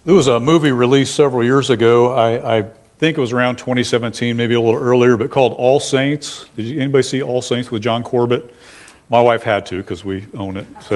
There was a movie released several years ago. I think it was around 2017, maybe a little earlier, but called All Saints. Did anybody see All Saints with John Corbett? My wife had to because we own it. So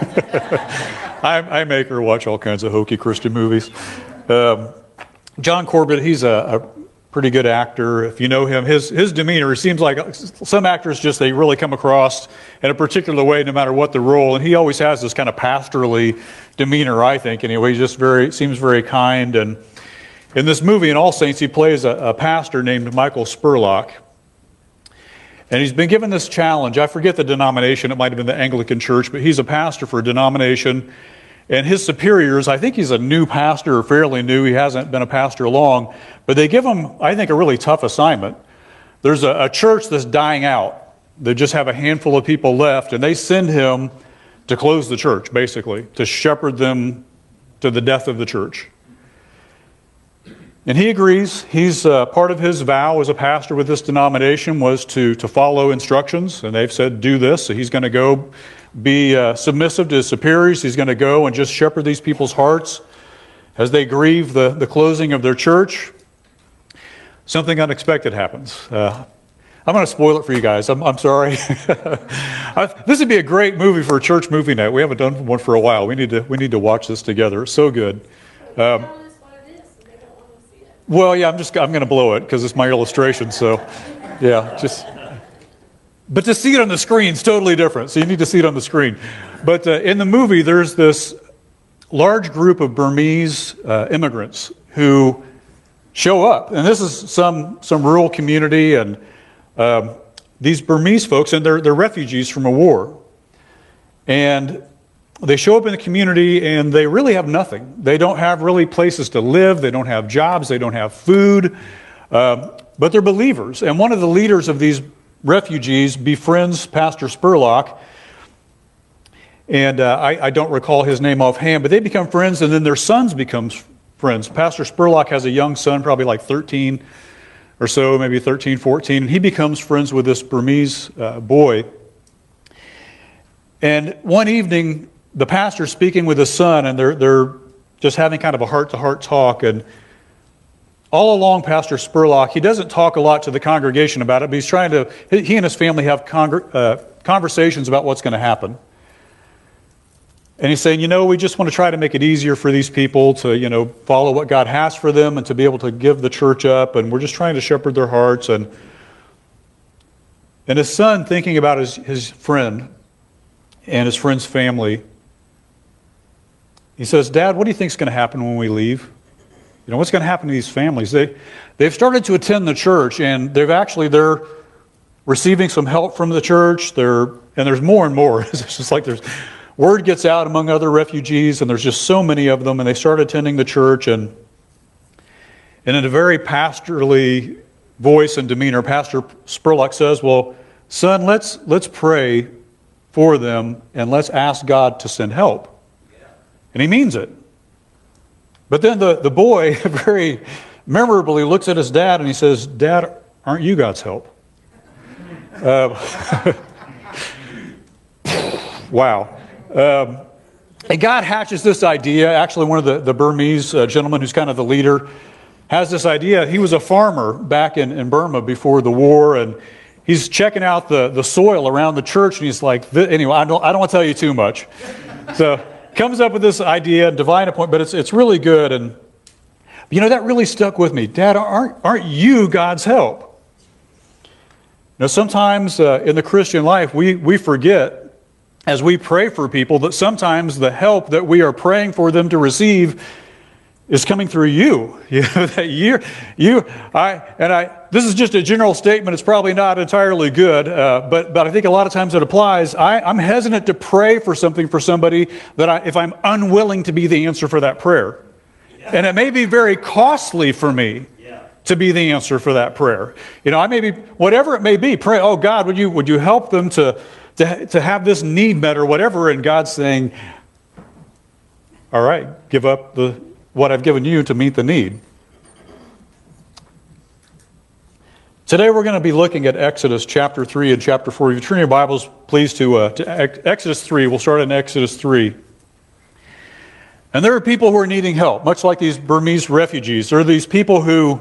I make her watch all kinds of hokey Christian movies. John Corbett, he's a pretty good actor. If you know him, his demeanor, it seems like some actors just, they really come across in a particular way no matter what the role. And he always has this kind of pastorally demeanor, I think. Anyway, he just seems very kind. And in this movie, in All Saints, he plays a pastor named Michael Spurlock. And he's been given this challenge. I forget the denomination. It might have been the Anglican Church, but he's a pastor for a denomination. And his superiors, I think he's a new pastor, or fairly new. He hasn't been a pastor long. But they give him, I think, a really tough assignment. There's a church that's dying out. They just have a handful of people left, and they send him to close the church, basically, to shepherd them to the death of the church. And he agrees. He's part of his vow as a pastor with this denomination was to follow instructions. And they've said, do this. So he's going to go be submissive to his superiors. He's going to go and just shepherd these people's hearts as they grieve the closing of their church. Something unexpected happens. I'm going to spoil it for you guys. I'm sorry. This would be a great movie for a church movie night. We haven't done one for a while. We need to watch this together. It's so good. Well, yeah, I'm going to blow it because it's my illustration. So, yeah, but to see it on the screen is totally different. So you need to see it on the screen. But in the movie, there's this large group of Burmese immigrants who show up, and this is some rural community, and these Burmese folks, and they're refugees from a war, and they show up in the community, and they really have nothing. They don't have really places to live. They don't have jobs. They don't have food, but they're believers. And one of the leaders of these refugees befriends Pastor Spurlock, and I don't recall his name offhand, but they become friends, and then their sons become friends. Pastor Spurlock has a young son, probably like 13 or so, maybe 13, 14, and he becomes friends with this Burmese boy. And one evening, the pastor's speaking with his son, and they're just having kind of a heart-to-heart talk. And all along, Pastor Spurlock, he doesn't talk a lot to the congregation about it, but he and his family have conversations about what's going to happen. And he's saying, we just want to try to make it easier for these people to, follow what God has for them and to be able to give the church up. And we're just trying to shepherd their hearts. And his son, thinking about his friend and his friend's family, he says, Dad, what do you think is going to happen when we leave? What's going to happen to these families? They've started to attend the church, and they're receiving some help from the church. And there's more and more. It's just like word gets out among other refugees, and there's just so many of them, and they start attending the church. And in a very pastorly voice and demeanor, Pastor Spurlock says, well, son, let's pray for them, and let's ask God to send help. And he means it. But then the boy very memorably looks at his dad and he says, Dad, aren't you God's help? Wow. And God hatches this idea. Actually, one of the Burmese gentlemen who's kind of the leader has this idea. He was a farmer back in Burma before the war, and he's checking out the soil around the church, and he's like, anyway, I don't want to tell you too much. So comes up with this idea, divine appointment, but it's really good. And that really stuck with me. Dad, aren't you God's help? Sometimes in the Christian life, we forget as we pray for people that sometimes the help that we are praying for them to receive is coming through you. This is just a general statement. It's probably not entirely good, but I think a lot of times it applies. I'm hesitant to pray for something for somebody if I'm unwilling to be the answer for that prayer. Yeah. And it may be very costly for me to be the answer for that prayer. I may be, whatever it may be, pray, oh God, would you help them to have this need met or whatever, and God's saying, all right, give up what I've given you to meet the need. Today we're going to be looking at Exodus chapter 3 and chapter 4. If you turn your Bibles, please, to Exodus 3. We'll start in Exodus 3. And there are people who are needing help, much like these Burmese refugees. There are these people who,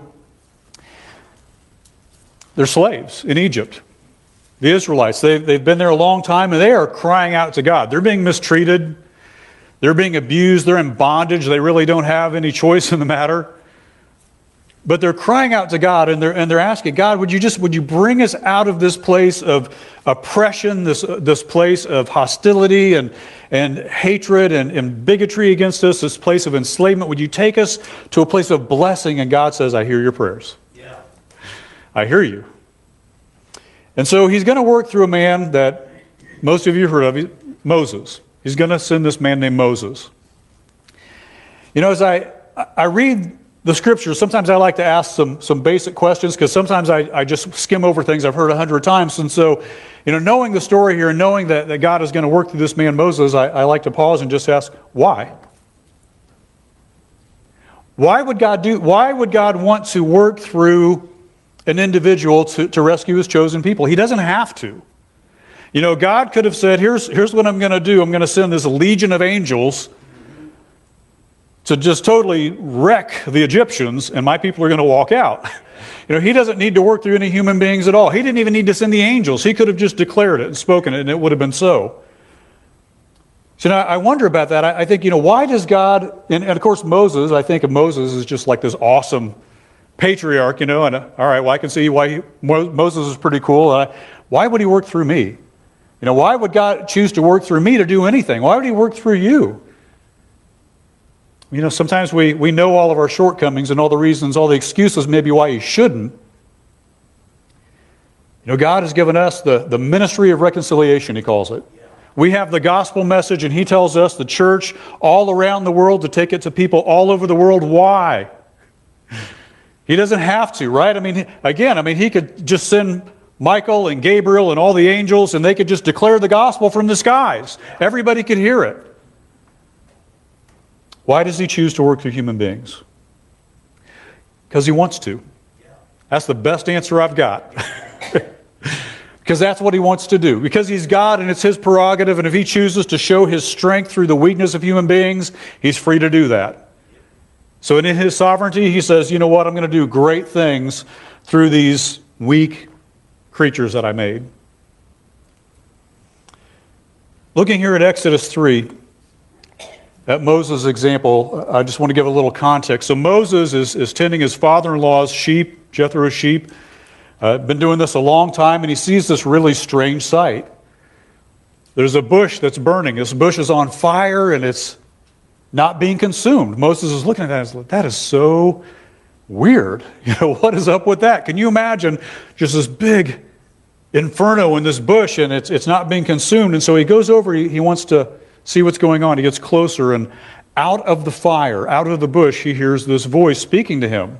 they're slaves in Egypt. The Israelites, they've been there a long time, and they are crying out to God. They're being mistreated. They're being abused. They're in bondage. They really don't have any choice in the matter. But they're crying out to God, and they're asking, God, would you bring us out of this place of oppression, this place of hostility and hatred and bigotry against us, this place of enslavement? Would you take us to a place of blessing? And God says, I hear your prayers. Yeah. I hear you. And so he's going to work through a man that most of you have heard of, Moses. He's going to send this man named Moses. You know, as I read the scriptures, sometimes I like to ask some basic questions, because sometimes I just skim over things I've heard 100 times. And so, you know, knowing the story here and knowing that God is going to work through this man Moses, I like to pause and just ask, why? Why would God want to work through an individual to rescue his chosen people? He doesn't have to. You know, God could have said, here's what I'm going to do. I'm going to send this legion of angels to just totally wreck the Egyptians, and my people are going to walk out. You know, he doesn't need to work through any human beings at all. He didn't even need to send the angels. He could have just declared it and spoken it, and it would have been so. So now I wonder about that. I think, you know, why does God, and of course Moses, I think of Moses as just like this awesome patriarch, you know, and all right, well, I can see why Moses is pretty cool. Why would he work through me? You know, why would God choose to work through me to do anything? Why would he work through you? You know, sometimes we know all of our shortcomings and all the reasons, all the excuses maybe why he shouldn't. You know, God has given us the ministry of reconciliation, he calls it. We have the gospel message, and he tells us, the church all around the world, to take it to people all over the world. Why? He doesn't have to, right? I mean, he could just send Michael and Gabriel and all the angels, and they could just declare the gospel from the skies. Everybody could hear it. Why does he choose to work through human beings? Because he wants to. That's the best answer I've got. Because that's what he wants to do. Because he's God and it's his prerogative, and if he chooses to show his strength through the weakness of human beings, he's free to do that. So in his sovereignty, he says, you know what, I'm going to do great things through these weak creatures that I made. Looking here at Exodus 3, at Moses' example, I just want to give a little context. So Moses is tending his father-in-law's sheep, Jethro's sheep. Been doing this a long time, and he sees this really strange sight. There's a bush that's burning. This bush is on fire, and it's not being consumed. Moses is looking at that and says, that is so weird. You know, what is up with that? Can you imagine just this big inferno in this bush, and it's not being consumed? And so he goes over, he wants to see what's going on. He gets closer, and out of the fire, out of the bush, he hears this voice speaking to him.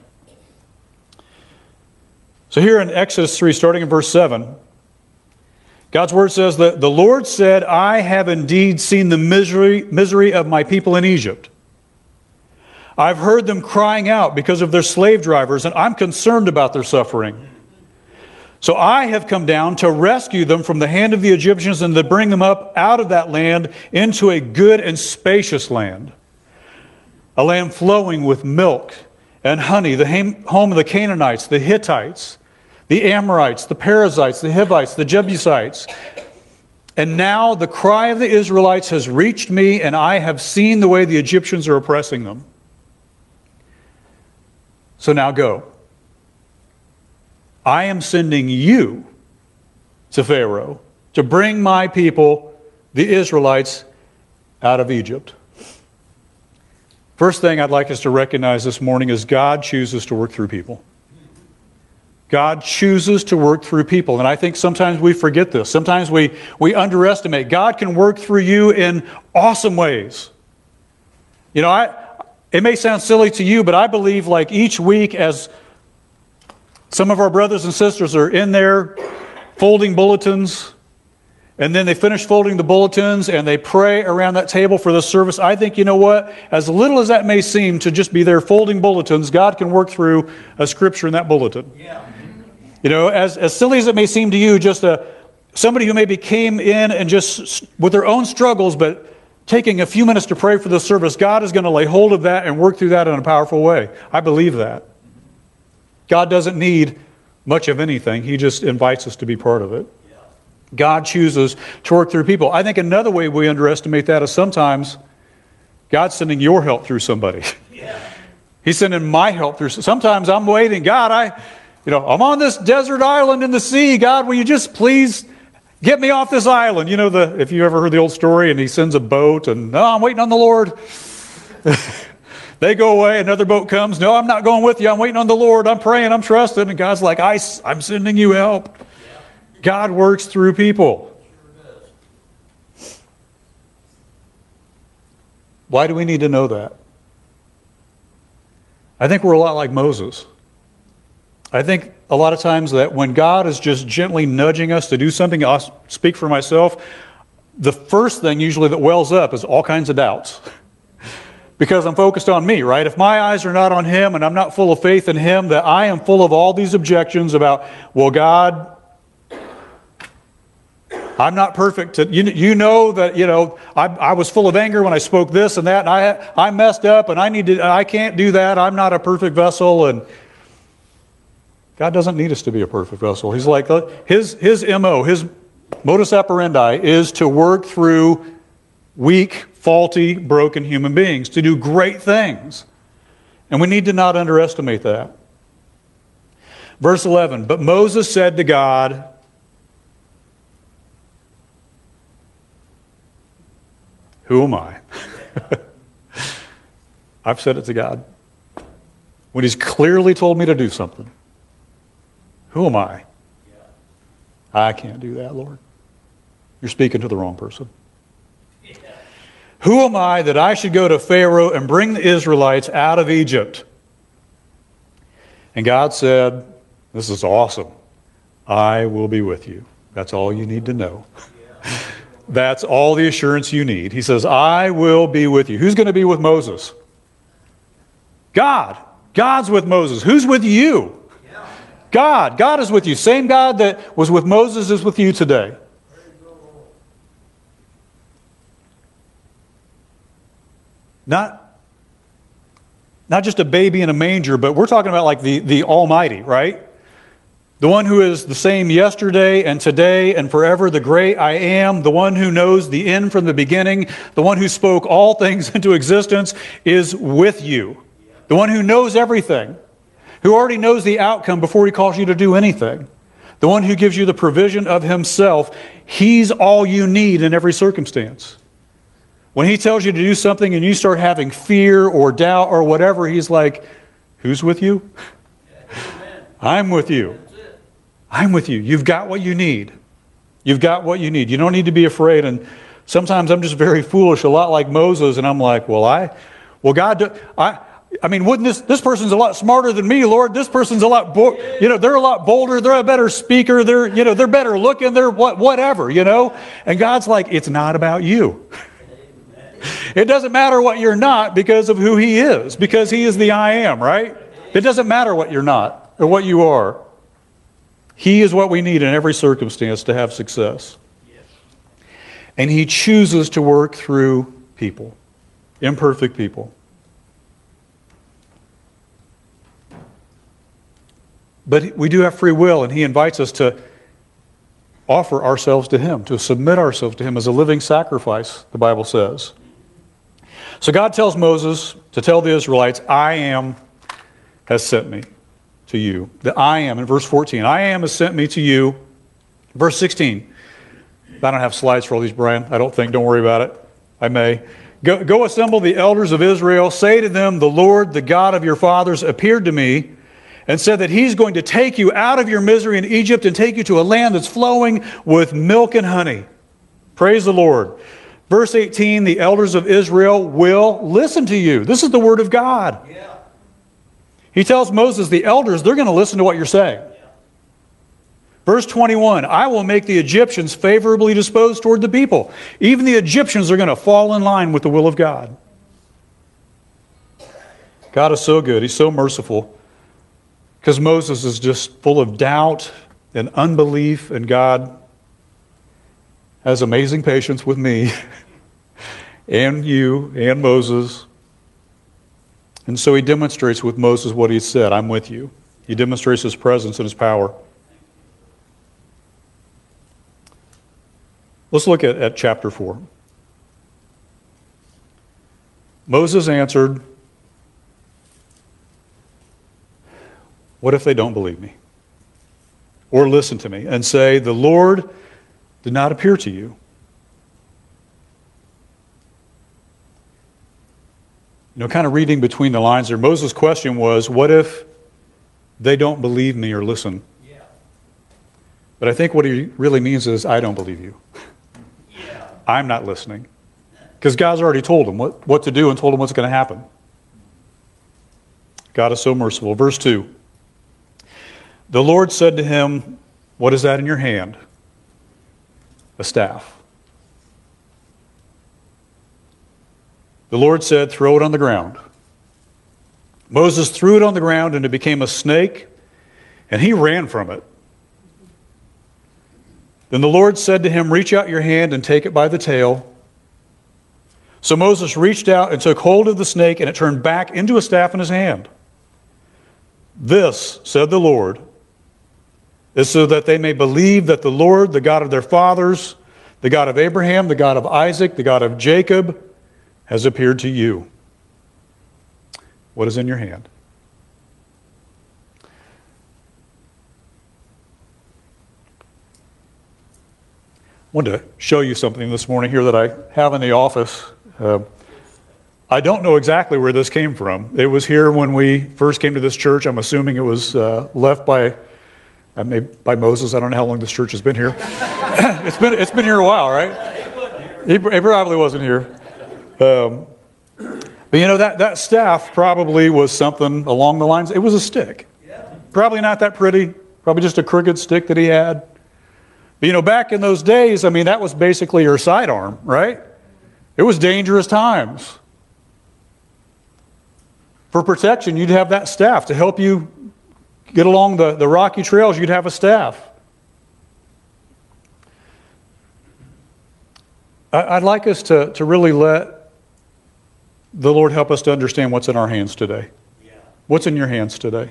So here in Exodus 3, starting in verse 7, God's word says that the Lord said, I have indeed seen the misery of my people in Egypt. I've heard them crying out because of their slave drivers, and I'm concerned about their suffering. So I have come down to rescue them from the hand of the Egyptians and to bring them up out of that land into a good and spacious land, a land flowing with milk and honey, the home of the Canaanites, the Hittites, the Amorites, the Perizzites, the Hivites, the Jebusites. And now the cry of the Israelites has reached me, and I have seen the way the Egyptians are oppressing them. So now go. I am sending you to Pharaoh to bring my people, the Israelites, out of Egypt. First thing I'd like us to recognize this morning is God chooses to work through people. God chooses to work through people. And I think sometimes we forget this. Sometimes we underestimate. God can work through you in awesome ways. You know, it may sound silly to you, but I believe like each week as some of our brothers and sisters are in there folding bulletins, and then they finish folding the bulletins and they pray around that table for the service. I think, you know what, as little as that may seem to just be there folding bulletins, God can work through a scripture in that bulletin. Yeah. You know, as silly as it may seem to you, just somebody who maybe came in and just with their own struggles, but taking a few minutes to pray for this service, God is going to lay hold of that and work through that in a powerful way. I believe that. God doesn't need much of anything. He just invites us to be part of it. God chooses to work through people. I think another way we underestimate that is sometimes God's sending your help through somebody. He's sending my help through. Sometimes I'm waiting. God, I'm on this desert island in the sea. God, will you just please get me off this island? You know, if you ever heard the old story, and he sends a boat, and no, I'm waiting on the Lord. They go away, another boat comes. No, I'm not going with you. I'm waiting on the Lord. I'm praying, I'm trusting. And God's like, I'm sending you help. God works through people. Why do we need to know that? I think we're a lot like Moses. I think a lot of times that when God is just gently nudging us to do something, I'll speak for myself, the first thing usually that wells up is all kinds of doubts. Because I'm focused on me, right? If my eyes are not on Him and I'm not full of faith in Him, that I am full of all these objections about, well, God, I'm not perfect. You know that, I was full of anger when I spoke this and that, and I messed up, and I can't do that. I'm not a perfect vessel. And God doesn't need us to be a perfect vessel. He's like, his MO, his modus operandi is to work through weak, faulty, broken human beings, to do great things. And we need to not underestimate that. Verse 11, but Moses said to God, who am I? I've said it to God. When He's clearly told me to do something, who am I? I can't do that, Lord. You're speaking to the wrong person. Who am I that I should go to Pharaoh and bring the Israelites out of Egypt? And God said, this is awesome. I will be with you. That's all you need to know. That's all the assurance you need. He says, I will be with you. Who's going to be with Moses? God. God's with Moses. Who's with you? God. God is with you. Same God that was with Moses is with you today. Not just a baby in a manger, but we're talking about like the Almighty, right? The one who is the same yesterday and today and forever, the great I am, the one who knows the end from the beginning, the one who spoke all things into existence is with you. The one who knows everything, who already knows the outcome before He calls you to do anything. The one who gives you the provision of Himself. He's all you need in every circumstance. When He tells you to do something and you start having fear or doubt or whatever, He's like, who's with you? I'm with you. I'm with you. You've got what you need. You've got what you need. You don't need to be afraid. And sometimes I'm just very foolish, a lot like Moses, and I'm like, God, I mean, wouldn't this person's a lot smarter than me, Lord? This person's a lot, they're a lot bolder. They're a better speaker. They're better looking. They're whatever. And God's like, it's not about you. It doesn't matter what you're not because of who He is, because He is the I am, right? It doesn't matter what you're not or what you are. He is what we need in every circumstance to have success. And He chooses to work through people, imperfect people. But we do have free will, and He invites us to offer ourselves to Him, to submit ourselves to Him as a living sacrifice, the Bible says. So God tells Moses to tell the Israelites, I am has sent me to you. The I am in verse 14. I am has sent me to you. Verse 16. I don't have slides for all these, Brian. I don't think. Don't worry about it. I may. Go assemble the elders of Israel. Say to them, the Lord, the God of your fathers, appeared to me and said that He's going to take you out of your misery in Egypt and take you to a land that's flowing with milk and honey. Praise the Lord. Verse 18, the elders of Israel will listen to you. This is the word of God. Yeah. He tells Moses, the elders, they're going to listen to what you're saying. Yeah. Verse 21, I will make the Egyptians favorably disposed toward the people. Even the Egyptians are going to fall in line with the will of God. God is so good. He's so merciful. Because Moses is just full of doubt and unbelief, and God has amazing patience with me. and you and Moses. And so he demonstrates with Moses what he said, I'm with you. He demonstrates his presence and his power. Let's look at chapter 4. Moses answered, what if they don't believe me? Or listen to me and say, the Lord did not appear to you. Kind of reading between the lines there, Moses' question was, what if they don't believe me or listen? Yeah. But I think what he really means is, I don't believe you. Yeah. I'm not listening. Because God's already told him what to do and told him what's going to happen. God is so merciful. Verse 2. The Lord said to him, what is that in your hand? A staff. The Lord said, throw it on the ground. Moses threw it on the ground and it became a snake, and he ran from it. Then the Lord said to him, reach out your hand and take it by the tail. So Moses reached out and took hold of the snake, and it turned back into a staff in his hand. This, said the Lord, is so that they may believe that the Lord, the God of their fathers, the God of Abraham, the God of Isaac, the God of Jacob, has appeared to you. What is in your hand? I wanted to show you something this morning here that I have in the office. I don't know exactly where this came from. It was here when we first came to this church. I'm assuming it was left by Moses. I don't know how long this church has been here. It's been here a while, right? He probably wasn't here. But that staff probably was something along the lines. It was a stick. Probably not that pretty. Probably just a crooked stick that he had. But back in those days, that was basically your sidearm, right? It was dangerous times. For protection, you'd have that staff. To help you get along the rocky trails, you'd have a staff. I'd like us to really let the Lord help us to understand what's in our hands today. Yeah. What's in your hands today?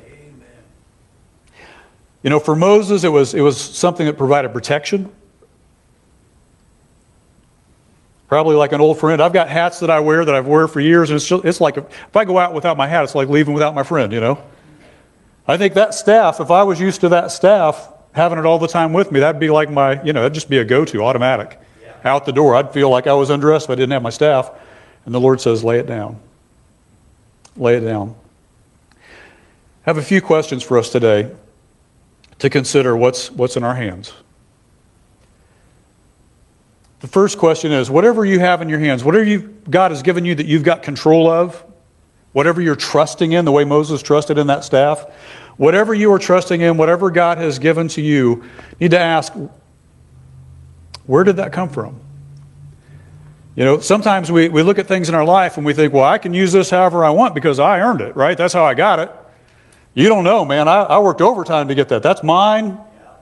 Amen. For Moses, it was something that provided protection. Probably like an old friend. I've got hats that I wear that I've worn for years, and it's like if I go out without my hat, it's like leaving without my friend, I think that staff, if I was used to that staff, having it all the time with me, that'd be like that'd just be a go-to, automatic. Yeah. Out the door, I'd feel like I was undressed if I didn't have my staff. And the Lord says, lay it down. Lay it down. I have a few questions for us today to consider what's in our hands. The first question is, whatever you have in your hands, whatever God has given you that you've got control of, whatever you're trusting in, the way Moses trusted in that staff, whatever you are trusting in, whatever God has given to you, you need to ask, where did that come from? Sometimes we look at things in our life and we think, well, I can use this however I want because I earned it, right? That's how I got it. You don't know, man. I worked overtime to get that. That's mine.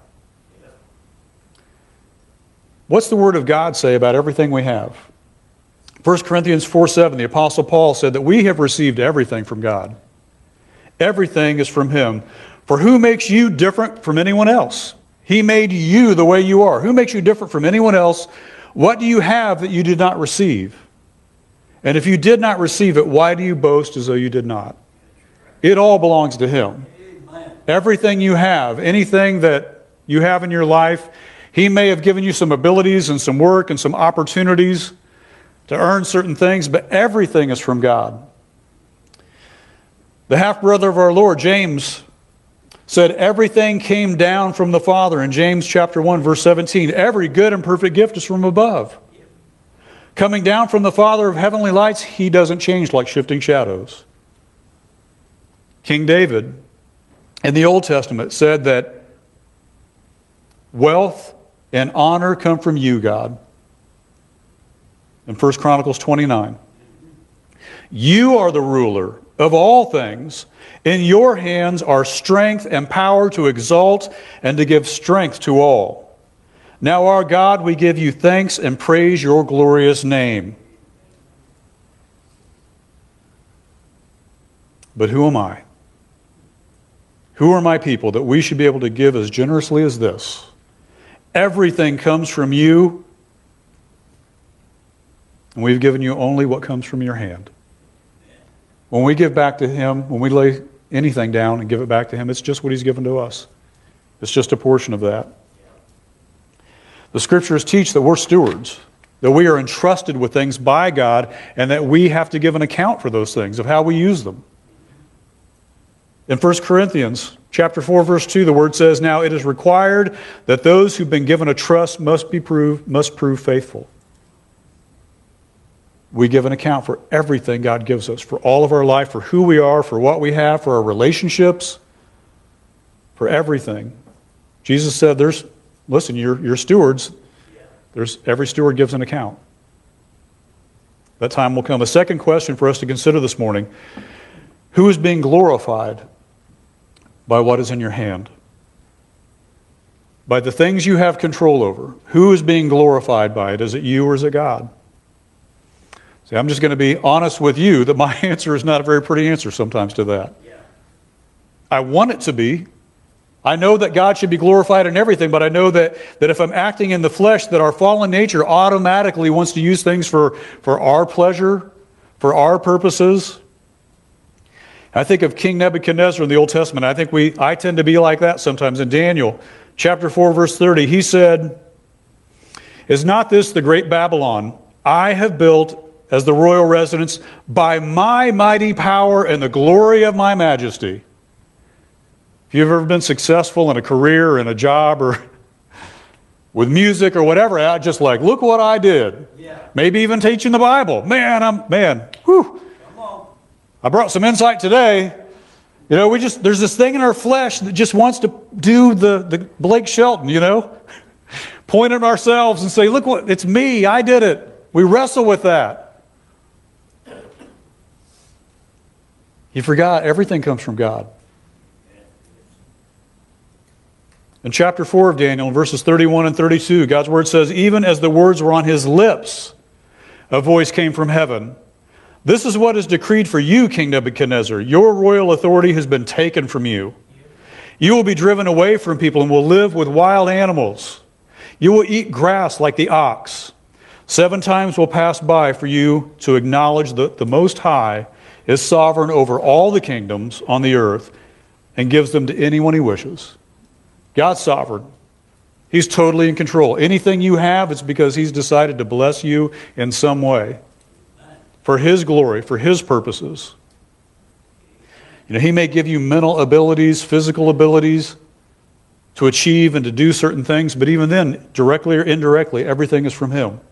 What's the Word of God say about everything we have? 1 Corinthians 4:7, the Apostle Paul said that we have received everything from God. Everything is from Him. For who makes you different from anyone else? He made you the way you are. Who makes you different from anyone else? What do you have that you did not receive? And if you did not receive it, why do you boast as though you did not? It all belongs to Him. Amen. Everything you have, anything that you have in your life, He may have given you some abilities and some work and some opportunities to earn certain things, but everything is from God. The half-brother of our Lord, James, said everything came down from the Father in James chapter 1, verse 17. Every good and perfect gift is from above. Coming down from the Father of heavenly lights, He doesn't change like shifting shadows. King David in the Old Testament said that wealth and honor come from you, God. In 1 Chronicles 29. You are the ruler of all things. In your hands are strength and power to exalt and to give strength to all. Now, our God, we give you thanks and praise your glorious name. But who am I? Who are my people that we should be able to give as generously as this? Everything comes from you, and we've given you only what comes from your hand. When we give back to Him, when we lay anything down and give it back to Him, it's just what He's given to us. It's just a portion of that. The Scriptures teach that we're stewards, that we are entrusted with things by God, and that we have to give an account for those things, of how we use them. In 1 Corinthians chapter 4, verse 2, the Word says, "Now it is required that those who've been given a trust must prove faithful." We give an account for everything God gives us, for all of our life, for who we are, for what we have, for our relationships, for everything. Jesus said, listen, you're stewards. Every steward gives an account. That time will come. A second question for us to consider this morning: who is being glorified by what is in your hand? By the things you have control over. Who is being glorified by it? Is it you or is it God? See, I'm just going to be honest with you that my answer is not a very pretty answer sometimes to that. I want it to be. I know that God should be glorified in everything, but I know that if I'm acting in the flesh, that our fallen nature automatically wants to use things for our pleasure, for our purposes. I think of King Nebuchadnezzar in the Old Testament. I tend to be like that sometimes. In Daniel chapter 4, verse 30, he said, "Is not this the great Babylon I have built as the royal residence by my mighty power and the glory of my majesty?" If you've ever been successful in a career, in a job, or with music or whatever, I just like, look what I did. Yeah. Maybe even teaching the Bible. Whew. I brought some insight today. You know, there's this thing in our flesh that just wants to do the Blake Shelton, point at ourselves and say, look it's me, I did it. We wrestle with that. You forgot everything comes from God. In chapter 4 of Daniel, in verses 31 and 32, God's Word says, "Even as the words were on his lips, a voice came from heaven. This is what is decreed for you, King Nebuchadnezzar. Your royal authority has been taken from you. You will be driven away from people and will live with wild animals. You will eat grass like the ox. 7 times will pass by for you to acknowledge that the Most High is sovereign over all the kingdoms on the earth and gives them to anyone he wishes." God's sovereign. He's totally in control. Anything you have, it's because He's decided to bless you in some way. For His glory, for His purposes. He may give you mental abilities, physical abilities to achieve and to do certain things, but even then, directly or indirectly, everything is from Him.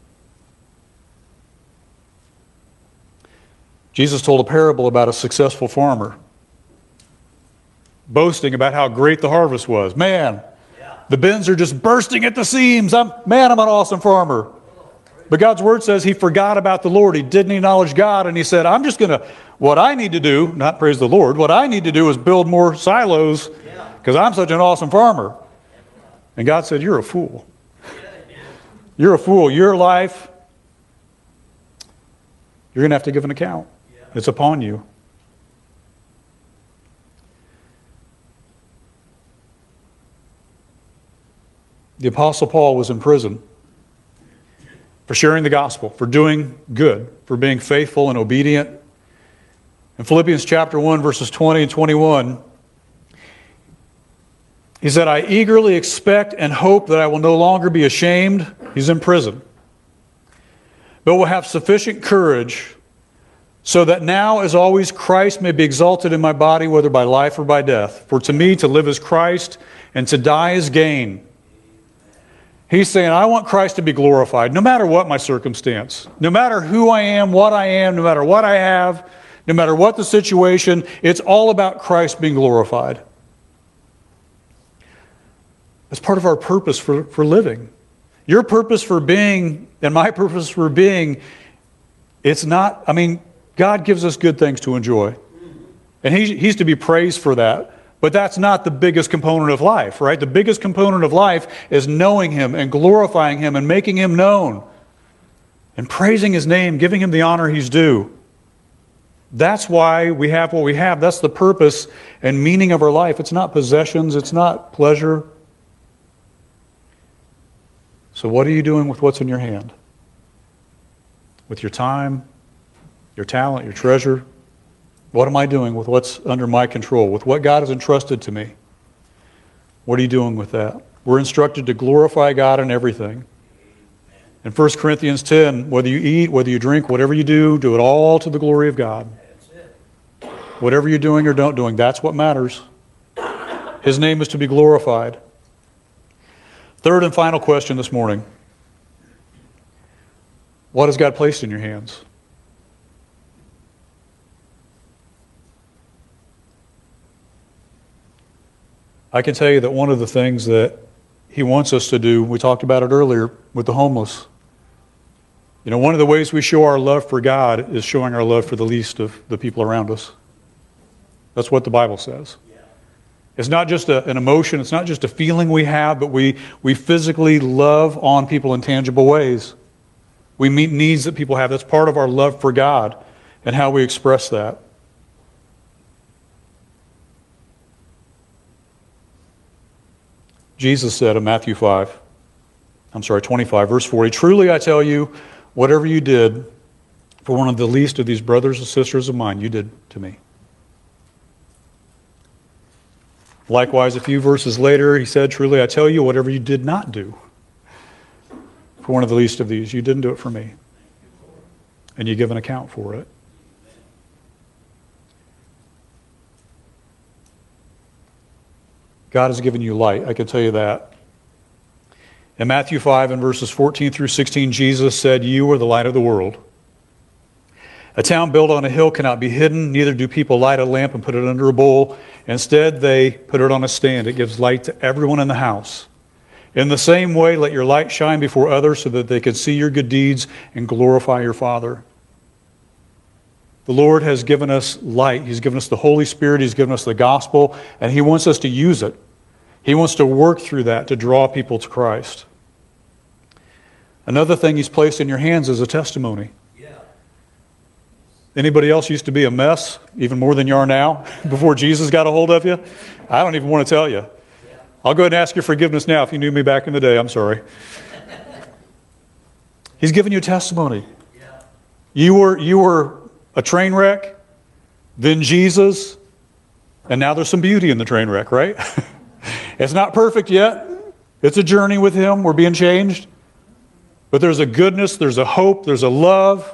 Jesus told a parable about a successful farmer, boasting about how great the harvest was. Man, the bins are just bursting at the seams. I'm an awesome farmer. But God's Word says he forgot about the Lord. He didn't acknowledge God, and he said, what I need to do, not praise the Lord, what I need to do is build more silos because I'm such an awesome farmer. And God said, you're a fool. You're a fool. Your life, you're going to have to give an account. It's upon you. The Apostle Paul was in prison for sharing the gospel, for doing good, for being faithful and obedient. In Philippians chapter 1, verses 20 and 21, he said, "I eagerly expect and hope that I will no longer be ashamed." He's in prison. "But will have sufficient courage so that now, as always, Christ may be exalted in my body, whether by life or by death. For to me to live is Christ, and to die is gain." He's saying, I want Christ to be glorified, no matter what my circumstance, no matter who I am, no matter what I have, no matter what the situation, it's all about Christ being glorified. That's part of our purpose for living. Your purpose for being and my purpose for being, it's not, God gives us good things to enjoy. And He's to be praised for that. But that's not the biggest component of life, right? The biggest component of life is knowing Him and glorifying Him and making Him known and praising His name, giving Him the honor He's due. That's why we have what we have. That's the purpose and meaning of our life. It's not possessions. It's not pleasure. So what are you doing with what's in your hand? With your time, your talent, your treasure? What am I doing with what's under my control? With what God has entrusted to me? What are you doing with that? We're instructed to glorify God in everything. In 1 Corinthians 10, whether you eat, whether you drink, whatever you do it all to the glory of God. Whatever you're doing or don't doing, that's what matters. His name is to be glorified. Third and final question this morning. What has God placed in your hands? I can tell you that one of the things that He wants us to do, we talked about it earlier with the homeless. You know, one of the ways we show our love for God is showing our love for the least of the people around us. That's what the Bible says. It's not just an emotion, it's not just a feeling we have, but we physically love on people in tangible ways. We meet needs that people have. That's part of our love for God and how we express that. Jesus said in Matthew 25, verse 40, "Truly I tell you, whatever you did for one of the least of these brothers and sisters of mine, you did to me." Likewise, a few verses later, he said, "Truly I tell you, whatever you did not do for one of the least of these, you didn't do it for me. And you give an account for it." God has given you light, I can tell you that. In Matthew 5 and verses 14 through 16, Jesus said, "You are the light of the world. A town built on a hill cannot be hidden, neither do people light a lamp and put it under a bowl. Instead, they put it on a stand. It gives light to everyone in the house. In the same way, let your light shine before others so that they can see your good deeds and glorify your Father." The Lord has given us light. He's given us the Holy Spirit. He's given us the gospel, and He wants us to use it. He wants to work through that to draw people to Christ. Another thing He's placed in your hands is a testimony. Anybody else used to be a mess, even more than you are now, before Jesus got a hold of you? I don't even want to tell you. I'll go ahead and ask your forgiveness now if you knew me back in the day. I'm sorry. He's given you a testimony. You were a train wreck, then Jesus, and now there's some beauty in the train wreck, right? It's not perfect yet. It's a journey with Him. We're being changed. But there's a goodness, there's a hope, there's a love.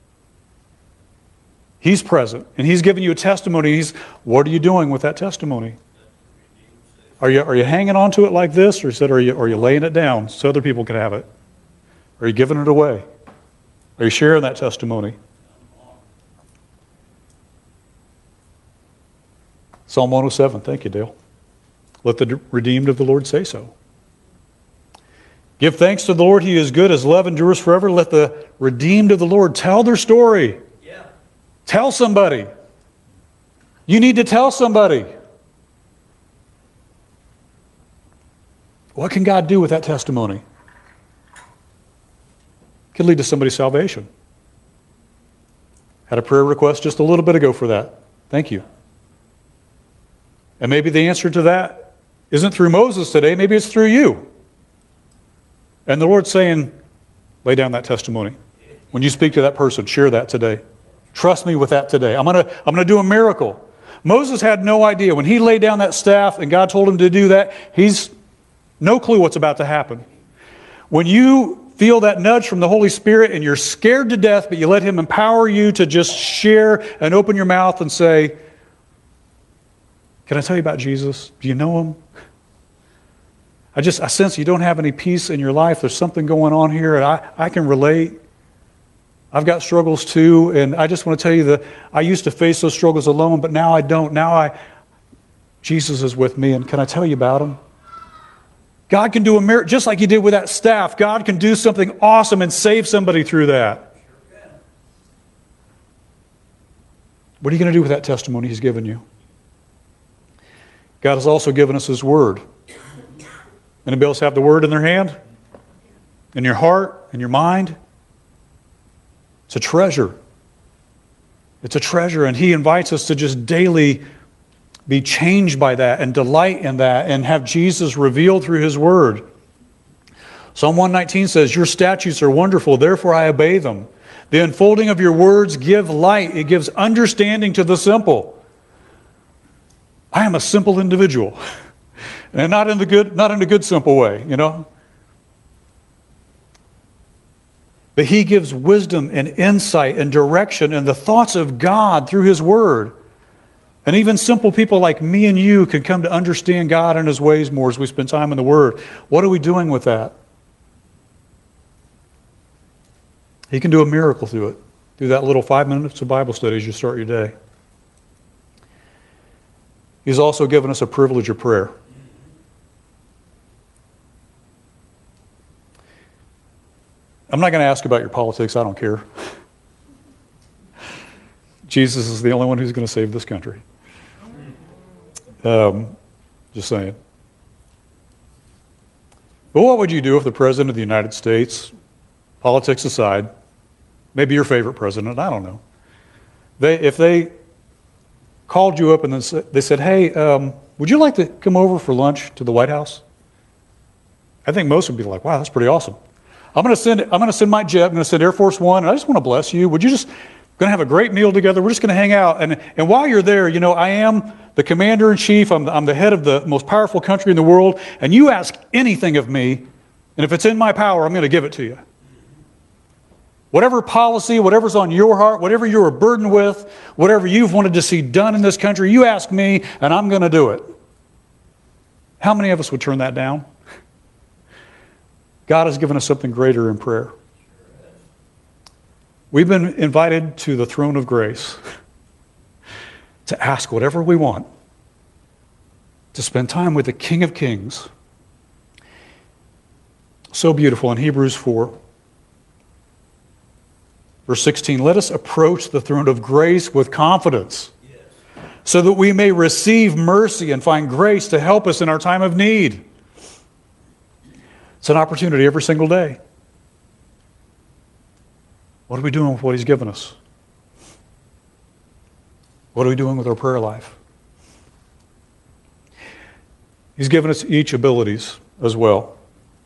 He's present, and He's giving you a testimony. What are you doing with that testimony? Are you hanging on to it like this, or are you laying it down so other people can have it? Are you giving it away? Are you sharing that testimony? Psalm 107, thank you, Dale. Let the redeemed of the Lord say so. Give thanks to the Lord, He is good, His love endures forever. Let the redeemed of the Lord tell their story. Tell somebody. You need to tell somebody. What can God do with that testimony? It could lead to somebody's salvation. Had a prayer request just a little bit ago for that. Thank you. And maybe the answer to that isn't through Moses today. Maybe it's through you. And the Lord's saying, lay down that testimony. When you speak to that person, share that today. Trust me with that today. I'm gonna do a miracle. Moses had no idea. When he laid down that staff and God told him to do that, he's no clue what's about to happen. When you feel that nudge from the Holy Spirit and you're scared to death, but you let Him empower you to just share and open your mouth and say, "Can I tell you about Jesus? Do you know Him? I sense you don't have any peace in your life. There's something going on here, and I can relate. I've got struggles too, and I just want to tell you that I used to face those struggles alone, but now I don't. Jesus is with me, and can I tell you about Him?" God can do a miracle, just like He did with that staff. God can do something awesome and save somebody through that. What are you going to do with that testimony He's given you? God has also given us His Word. Anybody else have the Word in their hand? In your heart? In your mind? It's a treasure. It's a treasure, and He invites us to just daily be changed by that and delight in that and have Jesus revealed through His Word. Psalm 119 says, "Your statutes are wonderful, therefore I obey them. The unfolding of your words give light. It gives understanding to the simple." I am a simple individual. And not in a good simple way, you know. But He gives wisdom and insight and direction and the thoughts of God through His Word. And even simple people like me and you can come to understand God and His ways more as we spend time in the Word. What are we doing with that? He can do a miracle through it, through that little 5 minutes of Bible study as you start your day. He's also given us a privilege of prayer. I'm not going to ask about your politics. I don't care. Jesus is the only one who's going to save this country. Just saying. But what would you do if the President of the United States, politics aside, maybe your favorite president, I don't know, if they called you up and they said, "Hey, would you like to come over for lunch to the White House?" I think most would be like, "Wow, that's pretty awesome. I'm going to send my jet. I'm going to send Air Force One, and I just want to bless you. Would you just going to have a great meal together? We're just going to hang out. And while you're there, you know, I am the commander-in-chief. I'm the head of the most powerful country in the world. And you ask anything of me, and if it's in my power, I'm going to give it to you. Whatever policy, whatever's on your heart, whatever you're burdened with, whatever you've wanted to see done in this country, you ask me, and I'm going to do it." How many of us would turn that down? God has given us something greater in prayer. We've been invited to the throne of grace to ask whatever we want, to spend time with the King of Kings. So beautiful in Hebrews 4. Verse 16, "Let us approach the throne of grace with confidence, so that we may receive mercy and find grace to help us in our time of need." It's an opportunity every single day. What are we doing with what He's given us? What are we doing with our prayer life? He's given us each abilities as well.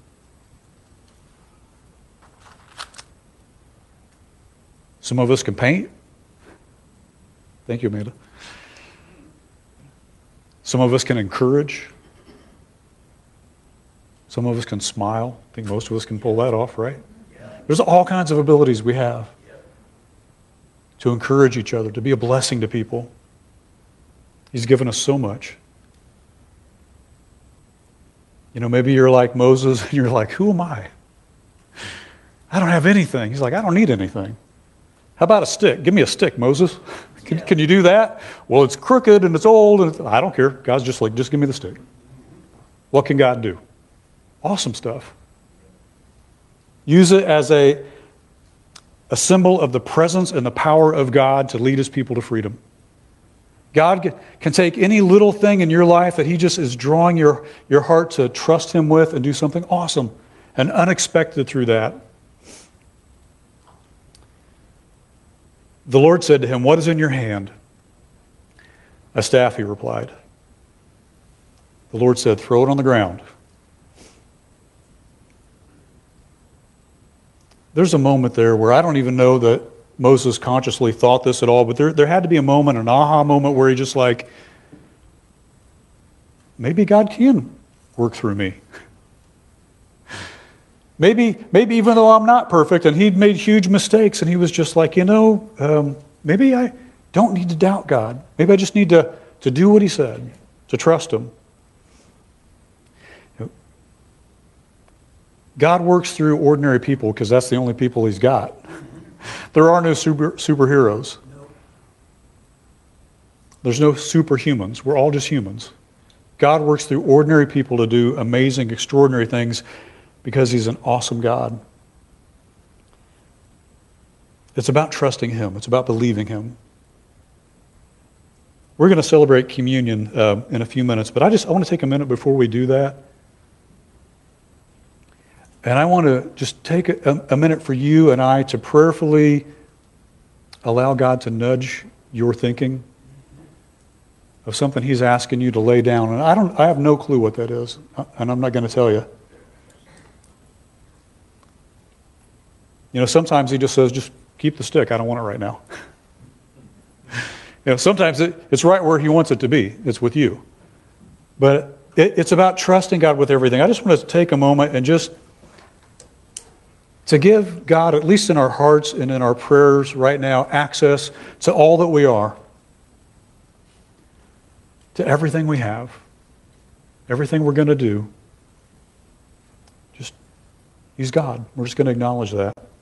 Some of us can paint. Thank you, Amanda. Some of us can encourage. Some of us can smile. I think most of us can pull that off, right? There's all kinds of abilities we have to encourage each other, to be a blessing to people. He's given us so much. You know, maybe you're like Moses and you're like, "Who am I? I don't have anything." He's like, "I don't need anything. How about a stick? Give me a stick, Moses. Can you do that?" "Well, it's crooked and it's old." And I don't care. God's just like, "Just give me the stick." What can God do? Awesome stuff. Use it as a symbol of the presence and the power of God to lead His people to freedom. God can take any little thing in your life that He just is drawing your heart to trust Him with and do something awesome and unexpected through that. The Lord said to him, "What is in your hand?" "A staff," he replied. The Lord said, "Throw it on the ground." There's a moment there where I don't even know that Moses consciously thought this at all, but there had to be a moment, an aha moment, where he just like, maybe God can work through me. Maybe even though I'm not perfect and he'd made huge mistakes and he was just like, maybe I don't need to doubt God. Maybe I just need to do what He said, to trust Him. God works through ordinary people because that's the only people He's got. There are no superheroes. There's no superhumans. We're all just humans. God works through ordinary people to do amazing, extraordinary things because He's an awesome God. It's about trusting Him. It's about believing Him. We're going to celebrate communion in a few minutes, but I want to take a minute before we do that. And I want to just take a minute for you and I to prayerfully allow God to nudge your thinking of something He's asking you to lay down? And I have no clue what that is, and I'm not going to tell you. You know, sometimes He just says, just keep the stick. I don't want it right now. You know, sometimes it's right where He wants it to be. It's with you. But it's about trusting God with everything. I just want to take a moment and just to give God, at least in our hearts and in our prayers right now, access to all that we are, to everything we have, everything we're going to do. Just, He's God. We're just going to acknowledge that.